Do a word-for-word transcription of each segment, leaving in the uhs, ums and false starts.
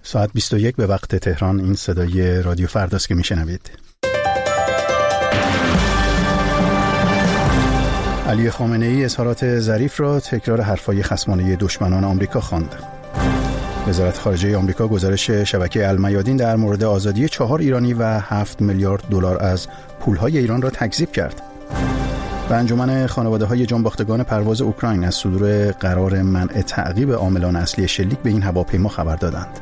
ساعت بیست و یک به وقت تهران. این صدای رادیو فرداست که میشنوید. علی خامنه ای اظهارات ظریف را تکرار حرفای خصمانه دشمنان آمریکا خواند. وزارت خارجه آمریکا گزارش شبکه المیادین در مورد آزادی چهار ایرانی و هفت میلیارد دلار از پولهای ایران را تکذیب کرد. و انجمن خانواده‌های جانباختگان پرواز اوکراین از صدور قرار منع تعقیب عاملان اصلی شلیک به این هواپیما خبر دادند.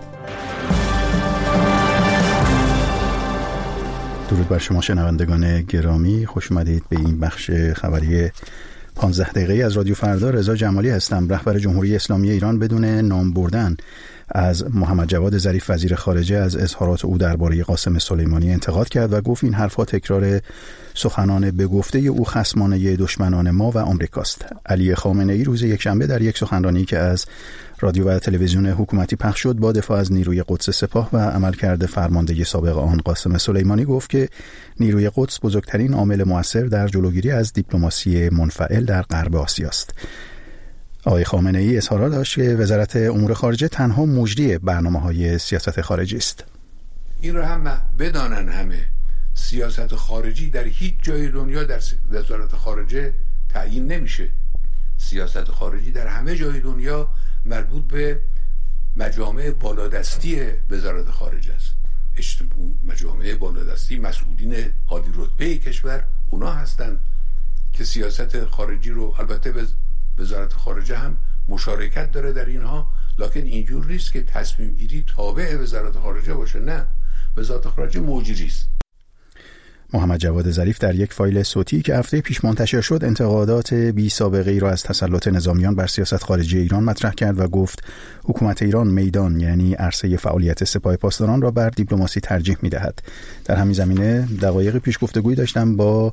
درود بر شما شنوندگان گرامی، خوش اومدید به این بخش خبری پانزده دقیقه‌ای از رادیو فردا. رضا جمالی هستم. رهبر جمهوری اسلامی ایران بدون نام بردن از محمد جواد ظریف وزیر خارجه از اظهارات او درباره قاسم سلیمانی انتقاد کرد و گفت این حرفها تکرار سخنان به گفته او خصمانه دشمنان ما و آمریکاست. علی خامنه ای روز یکشنبه در یک سخنرانی که از رادیو و تلویزیون حکومتی پخش شد با دفاع از نیروی قدس سپاه و عملکرد فرمانده سابق آن قاسم سلیمانی گفت که نیروی قدس بزرگترین عامل مؤثر در جلوگیری از دیپلماسی منفعل در غرب آسیا است. آقای خامنه ای اظهار داشت که وزارت امور خارجه تنها مجری برنامه‌های سیاست خارجی است. این را هم بدانن همه، سیاست خارجی در هیچ جای دنیا در وزارت خارجه تعیین نمیشه. سیاست خارجی در همه جای دنیا مربوط به مجامع بالادستی وزارت خارجه است. مجامع بالادستی مسئولین عالی رتبه کشور اونا هستند که سیاست خارجی رو، البته وزارت خارجه هم مشارکت داره در اینها، لکن اینجور نیست که تصمیم گیری تابع وزارت خارجه باشه. نه، وزارت خارجه مجری است. محمد جواد ظریف در یک فایل صوتی که هفته پیش منتشر شد انتقادات بی سابقه ای را از تسلط نظامیان بر سیاست خارجی ایران مطرح کرد و گفت حکومت ایران میدان یعنی عرصه فعالیت سپاه پاسداران را بر دیپلماسی ترجیح می‌دهد. در همین زمینه دقایق پیش گفتگویی داشتم با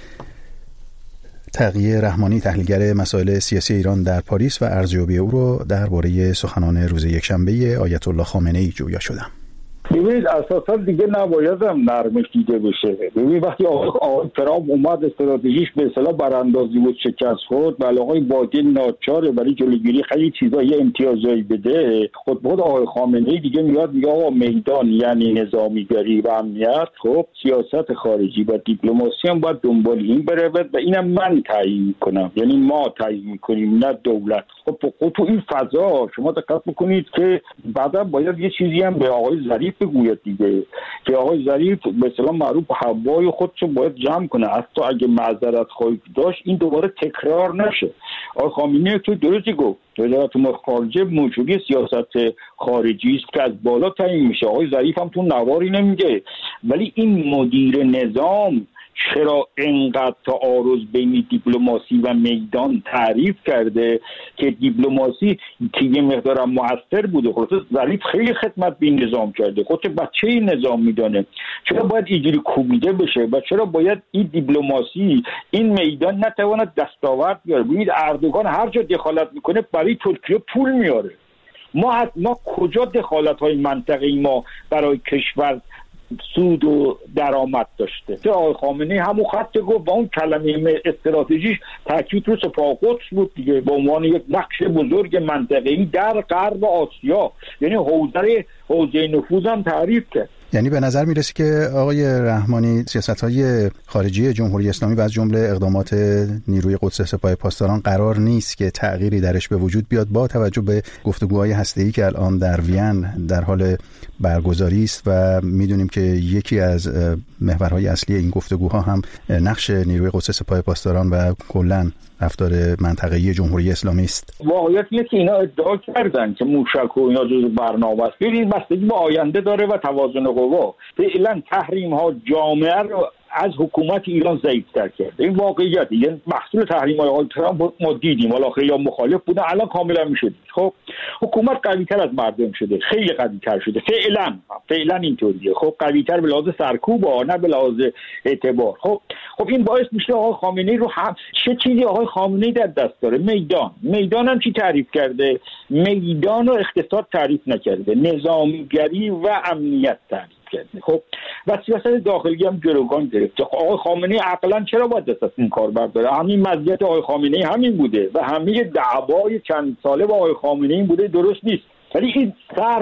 تقی رحمانی، تحلیلگر مسائل سیاسی ایران در پاریس و ارزیابی او را درباره سخنان روز یکشنبه آیت الله خامنه ای جویا شدم. ببینید اساسا دیگه نباید هم نرمش دیده بشه. ببینید وقتی آقای ترامپ اومد استراتژیش به اصطلاح براندازی بود، شکست خورد و آقای بایدن ناچاره برای جلوگیری خیلی چیزا یه امتیازایی بده، خود خود آقای خامنه ای دیگه میاد میگه آقا میدان یعنی نظامیگری و امنیت، خب سیاست خارجی و دیپلماسی هم باید دنبال این بره و اینم من تعیین میکنم، یعنی ما تعیین میکنیم نه دولت. خب تو این فضا شما دقت بکنید که بعدا باید یه چیزی هم به آقای ظریف بگوید دیگه که آقای ظریف به اصطلاح معروف هوای خودشو باید جمع کنه، حتی اگه معذرت خواهی داشت این دوباره تکرار نشه. آقای خامنه‌ای تو درستی گفت وزارت امور خارجه موجودی سیاست خارجی است که از بالا تعیین میشه. آقای ظریف هم تو نواری نمیگه، ولی این مدیر نظام چرا اینقدر تعارض بین دیپلماسی و میدان تعریف کرده که دیپلماسی که یه مقدار مؤثر بوده؟ خلاص ظریف خیلی خدمت به این نظام کرده، خودش بچه این نظام میدانه. چرا باید اینجوری کوبیده بشه و چرا باید این دیپلماسی این میدان نتواند دستاورد بیاره؟ ببینید اردوغان هر جا دخالت میکنه برای ترکیه پول میاره. ما ما کجا دخالت‌های منطقه‌ای ما برای کشور سود و درآمد داشته؟ که آقای خامنه‌ای همون خط گفت با اون کلمه استراتژیش تاکید رو سپاه قدس بود دیگه، به عنوان یک نقش بزرگ منطقه‌ای در غرب آسیا، یعنی حوزه حوزه نفوذ هم تعریف کرد. یعنی به نظر میرسه که آقای رحمانی سیاست‌های خارجی جمهوری اسلامی و از جمله اقدامات نیروی قدس سپاه پاسداران قرار نیست که تغییری درش به وجود بیاد با توجه به گفتگوهای هسته‌ای که الان در وین در حال برگزاری است و میدونیم که یکی از محورهای اصلی این گفتگوها هم نقش نیروی قدس سپاه پاسداران و کلاً رفتار منطقه‌ای جمهوری اسلامی است. واقعیت اینه که اینا ادعا کردن که موشک و اینا جزو برنامه است. ببینید بستگی به آینده داره و توازن قوا. فعلا تحریم ها جامعه رو از حکومت ایران ضعیف‌تر کرده. این واقعیت. یعنی محصول تحریم‌های آقای ترامپ ما دیدیم، حالا خیلی مخالف بودن، الان کاملا میشه دید. خب حکومت قوی‌تر از مردم شده، خیلی قوی‌تر شده. فعلا فعلا اینطوریه. خب قوی‌تر به لحاظ سرکوب، نه به لحاظ اعتبار. خب خب این باعث میشه آقای خامنه‌ای رو هم چه چیزی آقای خامنه‌ای در دست داره؟ میدان. میدان هم چی تعریف کرده؟ میدان و اقتصاد تعریف نکرده، نظامیگری و امنیت تعریف کرده. خب و سیاست داخلی هم گروگان گرفته. آقای خامنه‌ای عقلاً چرا باید دست از این کار برداره؟ همین مزیت آقای خامنه‌ای همین بوده و همه دعوای چند ساله با آقای خامنه‌ای بوده، درست نیست. ولی این فرد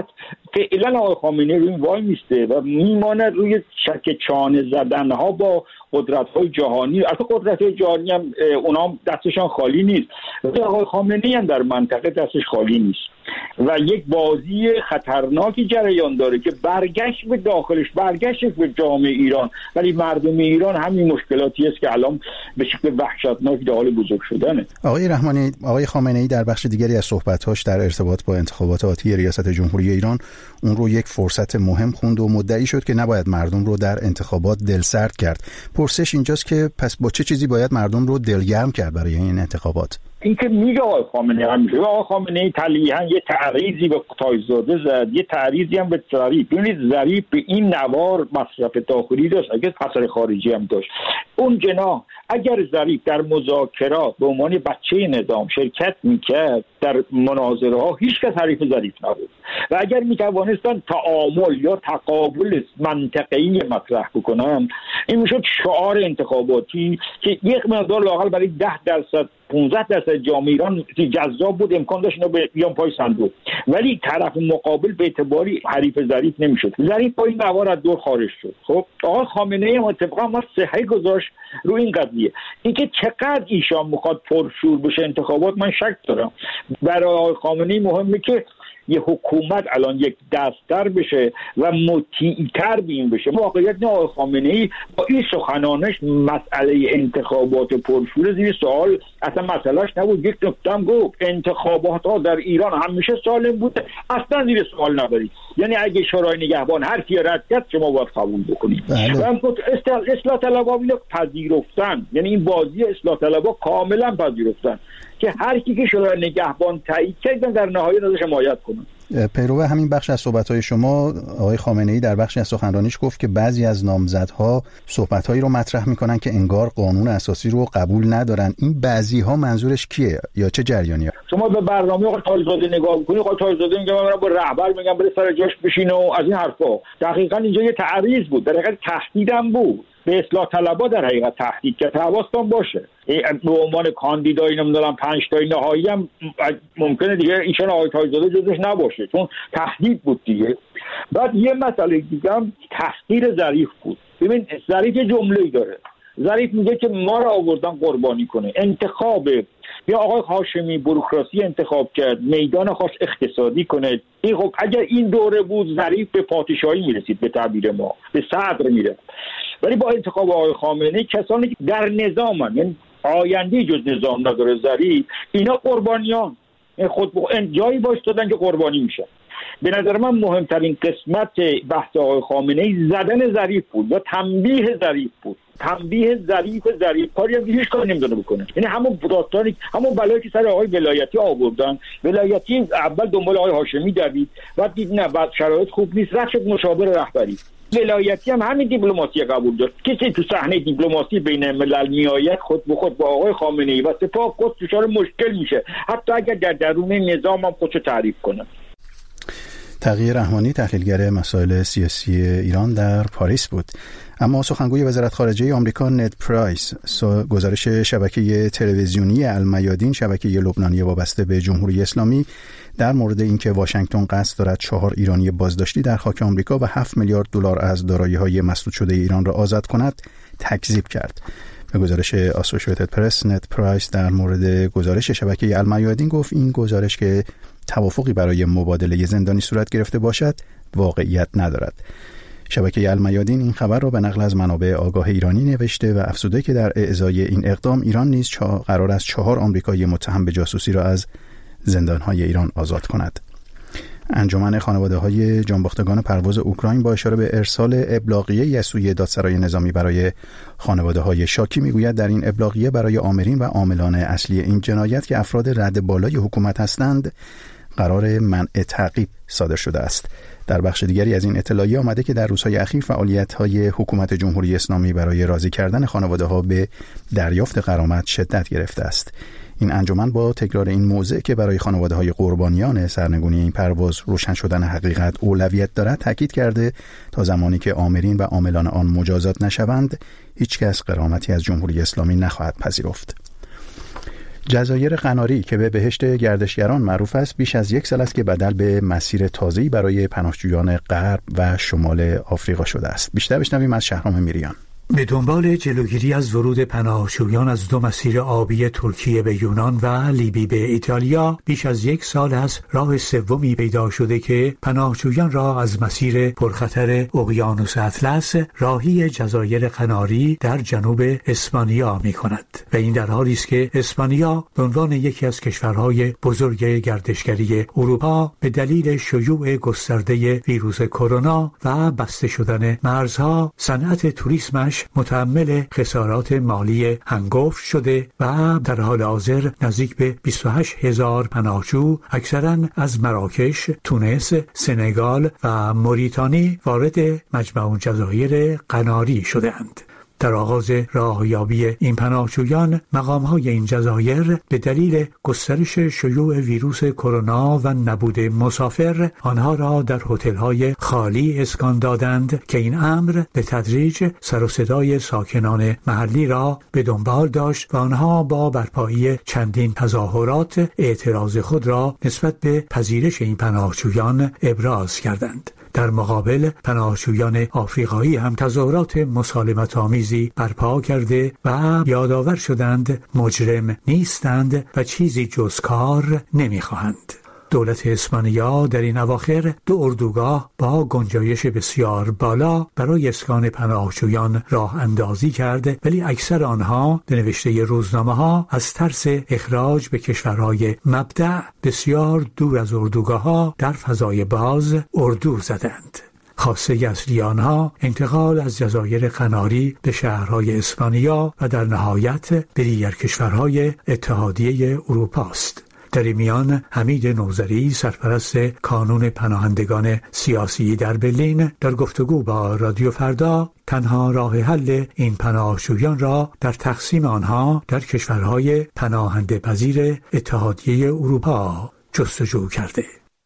فعلا آقای خامنه‌ای روی وای میسته و میمانه روی شک چانه زدن ها با قدرت های جهانی. اصلا قدرت های جهانی هم اونا دستشان خالی نیست، ولی آقای خامنه‌ای هم در منطقه دستش خالی نیست و یک بازی خطرناکی جریان داره که برگشت به داخلش، برگشت به جامعه ایران، ولی مردم ایران همین مشکلاتی است که الان به شکل وحشتناک در حال بزرگ شدنه. آقای رحمانی، آقای خامنه‌ای در بخش دیگری از صحبت‌هاش در ارتباط با انتخابات آتی ریاست جمهوری ایران اون رو یک فرصت مهم خوند و مدعی شد که نباید مردم رو در انتخابات دلسرد کرد. پرسش اینجاست که پس با چه چیزی باید مردم رو دلگرم کرد برای این انتخابات؟ این که میگه آقای خامنه‌ای هم میگه آقای خامنه‌ای تلیحاً یه تعریضی به تایزاده زد، یه تعریضی هم به ظریف. ببینید ظریف به این نوار مصرف داخلی داشت، اگه اثر خارجی هم داشت. اون جناح اگر ظریف در مذاکرات به عنوان بچه نظام شرکت میکرد در مناظره ها، هیچ کس حریف ظریف نبود و اگر میتوانستن تعامل یا تقابل منطقه‌ای مطرح بکنن، این میشد شعار انتخاباتی که یک مقدار لااقل برای ده درصد پانزده درصد جامعه ایران جذاب بود، امکان داشت اینو بیان پای صندوق. ولی طرف مقابل به اعتباری حریف ظریف نمیشد. ظریف با این نوار از دور خارج شد. خب آقای خامنه‌ای هم اتفاقا ما صحه گذاشت رو این قضیه. اینکه چقدر ایشان میخواد پرشور بشه انتخابات، من شک دارم. برای آقای خامنه‌ای مهمه که یه حکومت الان یک دست‌تر بشه و مطیع‌تر بین بشه. واقعیت نه آقای خامنه‌ای با این سخنانش مسئله انتخابات پرشور زیر سوال اصلا مسئلهش نبود. یک نکته هم گفت انتخابات ها در ایران همیشه سالم بوده، اصلا زیر سوال نبرید. یعنی اگه شورای نگهبان هر کی رد کرد شما باید قبول بکنید. و هم گفت اصلاح طلبها اینو پذیرفتن، یعنی این بازی اصلاح طلبها کاملا پذیرفتن که هر کی که شورای نگهبان تایید کرد در نهایت ازش حمایت کنه. پیرو همین بخش از صحبت‌های شما، آقای خامنه‌ای در بخشی از سخنرانیش گفت که بعضی از نامزدها صحبت‌هایی رو مطرح می‌کنن که انگار قانون اساسی رو قبول ندارن. این بعضی‌ها منظورش کیه یا چه جریانیه؟ شما به برنامه آقای تاج‌زاده نگاه بکنید، آقای تاج‌زاده میگه من با رهبر میگم بره سر جاش بشینه و از این حرفا. دقیقاً اینجا یه تعریض بود، در حقیقت تهدیدم بود. به اصلاح طلبها در حقیقت تهدید که حواستون باشه به عنوان کاندیدای نمیدونم پنج تای نهایی هم ممکنه دیگه ایشان آقای تاج‌زاده جزش نباشه، چون تهدید بود دیگه. بعد یه مسئله دیگه هم تحقیر ظریف بود. ببین ظریف یه جمله‌ای داره، ظریف میگه که ما رو آوردن قربانی کنه. انتخاب یا آقای هاشمی بوروکراسی انتخاب کرد، میدان خاص اقتصادی کنه. این خب اگر این دوره بود ظریف به پادشاهی میرسید، به تعبیر ما به صدر میره. ولی با انتخاب آقای خامنه‌ای کسانی که در نظامن، یعنی آینده جز نظام نداره ظریف، اینا قربانیان خود جایی بایستادن که قربانی میشن. به نظر من مهمترین قسمت بحث آقای خامنه‌ای زدن ظریف بود و تنبیه ظریف بود. تنبیه ظریف ظریف کاری هم هیچ کاری نمیدونه بکنه. یعنی همون داستانی همون بلایی که سر آقای ولایتی آوردن، ولایتی اول دنبال آقای هاشمی دوید، بعد دید نه بعد شرایط خوب نیست، رفت شد مشاور رهبری. ولایتی هم همین دیپلماسی قبول داشت. کسی تو صحنه دیپلماسی بین الملل میآید خود به خود با آقای خامنه‌ای و سپاه خود دچار مشکل میشه، حتی اگر در درون نظام هم خودشو تعریف کنه. تقی رحمانی، تحلیلگر مسائل سیاسی ایران در پاریس بود. اما سخنگوی وزارت خارجه آمریکا نید پرایس گزارش شبکه تلویزیونی المیادین، شبکه لبنانی وابسته به جمهوری اسلامی، در مورد اینکه واشنگتن قصد دارد چهار ایرانی بازداشتی در خاک آمریکا و هفت میلیارد دلار از دارایی‌های مسدود شده ایران را آزاد کند تکذیب کرد. به گزارش آسوشییتد پرس، نید پرایس در مورد گزارش شبکه المیادین گفت این گزارش که توافقی برای مبادله زندانی صورت گرفته باشد واقعیت ندارد. شبکه المیادین این خبر را به نقل از منابع آگاه ایرانی نوشته و افزوده که در اعضای این اقدام ایران نیز قرار است چهار آمریکایی متهم به جاسوسی را از زندانهای ایران آزاد کند. انجمن خانواده‌های جانباختگان پرواز اوکراین با اشاره به ارسال ابلاغیه از سوی دادسرای نظامی برای خانواده‌های شاکی میگوید در این ابلاغیه برای آمرین و عاملان اصلی این جنایت که افراد رد بالای حکومت هستند قرار منع تعقیب صادر شده است. در بخش دیگری از این اطلاعیه آمده که در روزهای اخیر فعالیت‌های حکومت جمهوری اسلامی برای راضی کردن خانواده‌ها به دریافت غرامت شدت گرفته است. این انجمن با تکرار این موضوع که برای خانواده‌های قربانیان سرنگونی این پرواز روشن شدن حقیقت اولویت دارد تاکید کرده تا زمانی که آمرین و عاملان آن مجازات نشوند هیچ کس غرامتی از جمهوری اسلامی نخواهد پذیرفت. جزایر قناری که به بهشت گردشگران معروف است بیش از یک سال است که بدل به مسیر تازه‌ای برای پناهجویان غرب و شمال آفریقا شده است. بیشتر بشنویم از شهرام میریان. به دنبال جلوگیری از ورود پناهجویان از دو مسیر آبی ترکیه به یونان و لیبی به ایتالیا بیش از یک سال است راه سومی پیدا شده که پناهجویان را از مسیر پرخطر اقیانوس اطلس راهی جزایر قناری در جنوب اسپانیا می کند و این در حالی است که اسپانیا به عنوان یکی از کشورهای بزرگ گردشگری اروپا به دلیل شیوع گسترده ویروس کرونا و بسته شدن مرزها صنعت توریسمش متحمل خسارات مالی هنگفت شده و در حال حاضر نزدیک به بیست و هشت هزار پناهجو اکثراً از مراکش، تونس، سنگال و موریتانی وارد مجمع جزایر قناری شده‌اند. در آغاز راهیابی این پناهجویان مقام‌های این جزایر به دلیل گسترش شیوع ویروس کرونا و نبود مسافر آنها را در هتل‌های خالی اسکان دادند که این امر به تدریج سر و صدای ساکنان محلی را به دنبال داشت و آنها با برپایی چندین تظاهرات اعتراض خود را نسبت به پذیرش این پناهجویان ابراز کردند. در مقابل پناهجویان آفریقایی هم تظاهرات مسالمت آمیزی برپا کرده و یادآور شدند مجرم نیستند و چیزی جز کار نمیخواهند. دولت اسپانیا در این اواخر دو اردوگاه با گنجایش بسیار بالا برای اسکان پناهجویان راه اندازی کرد، ولی اکثر آنها به نوشته روزنامه‌ها از ترس اخراج به کشورهای مبدأ بسیار دور از اردوگاه‌ها در فضای باز اردو زدند. خواسته اصلی آنها انتقال از جزایر قناری به شهرهای اسپانیا و در نهایت به دیگر کشورهای اتحادیه اروپا است. در این میان حمید نوذری سرپرست کانون پناهندگان سیاسی در برلین در گفتگو با رادیو فردا تنها راه حل این پناهجویان را در تقسیم آنها در کشورهای پناهنده پذیر اتحادیه اروپا جستجو کرده.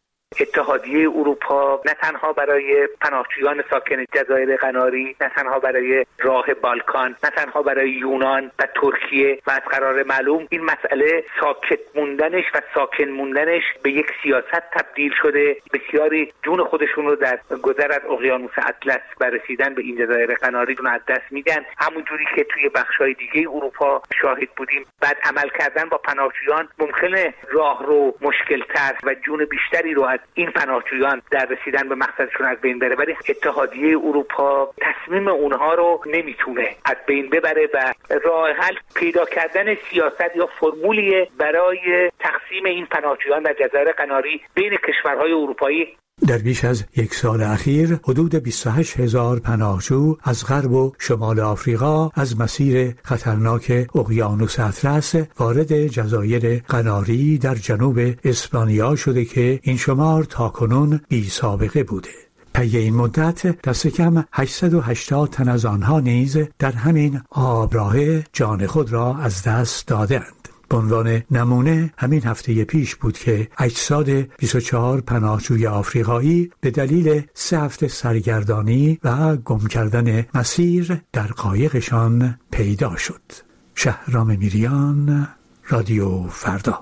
اتحادیه اروپا نه تنها برای پناهجویان ساکن جزایر قناری، نه تنها برای راه بالکان، نه تنها برای یونان و ترکیه و از قرار معلوم این مسئله ساکت موندنش و ساکن موندنش به یک سیاست تبدیل شده. بسیاری جون خودشون رو در گذر از اقیانوس اطلس و رسیدن به این جزایر قناری رو از دست میدن. همونجوری که توی بخش‌های دیگه اروپا شاهد بودیم، بعد عمل کردن با پناهجویان ممکنه راه رو مشکل‌تر و جون بیشتری رو از این پناهجویان در رسیدن به مقصدشون از بین بره، ولی اتحادیه اروپا تصمیم اونها رو نمیتونه از بین ببره و راه حل پیدا کردن سیاست یا فرمولی برای تقسیم این پناهجویان در جزایر قناری بین کشورهای اروپایی. در بیش از یک سال اخیر حدود بیست و هشت هزار پناهجو از غرب و شمال آفریقا از مسیر خطرناک اقیانوس اطلس وارد جزایر قناری در جنوب اسپانیا شده که این شمار تاکنون بی سابقه بوده. طی این مدت دست کم هشتصد و هشتاد تن از آنها نیز در همین آبراه جان خود را از دست دادند. به عنوان نمونه همین هفته پیش بود که اجساد بیست و چهار پناهجوی آفریقایی به دلیل سه هفته سرگردانی و گم کردن مسیر در قایقشان پیدا شد. شهرام میریان، رادیو فردا.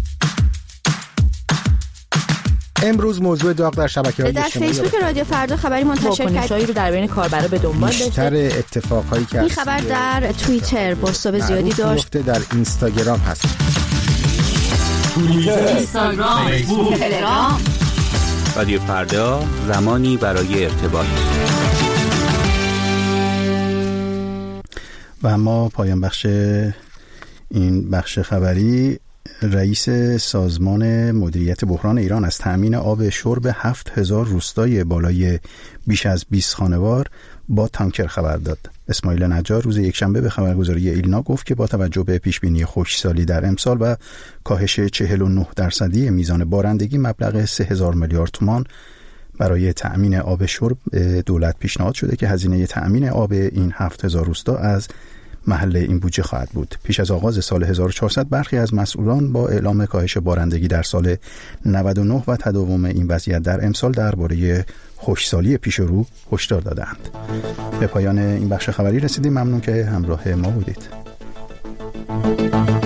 امروز موضوع داغ در شبکه‌های اجتماعی در فیسبوک رادیو فردا خبری منتشر کرد رو در بین کاربرا به دنبال داشته. بیشتر اتفاقایی که این خبر در توییتر بازتاب زیادی داشت. در اینستاگرام هست. توییتر، اینستاگرام، فیسبوک، تلگرام. رادیو فردا، زمانی برای ارتباط. و اما پایان بخش این بخش خبری، رئیس سازمان مدیریت بحران ایران از تأمین آب شرب هفت هزار روستای بالای بیش از بیست خانوار با تانکر خبر داد. اسماعیل نجار روز یکشنبه به خبرگزاری ایلنا گفت که با توجه به پیشبینی خشکسالی در امسال و کاهش چهل و نه درصدی میزان بارندگی مبلغ سه هزار میلیارد تومان برای تأمین آب شرب دولت پیشنهاد شده که هزینه تأمین آب این هفت هزار روستا از محل این بودجه خواهد بود. پیش از آغاز سال هزار و چهارصد برخی از مسئولان با اعلام کاهش بارندگی در سال نود و نه و تداوم این وضعیت در امسال درباره خشکسالی پیش رو هشدار دادند. به پایان این بخش خبری رسیدیم. ممنون که همراه ما بودید.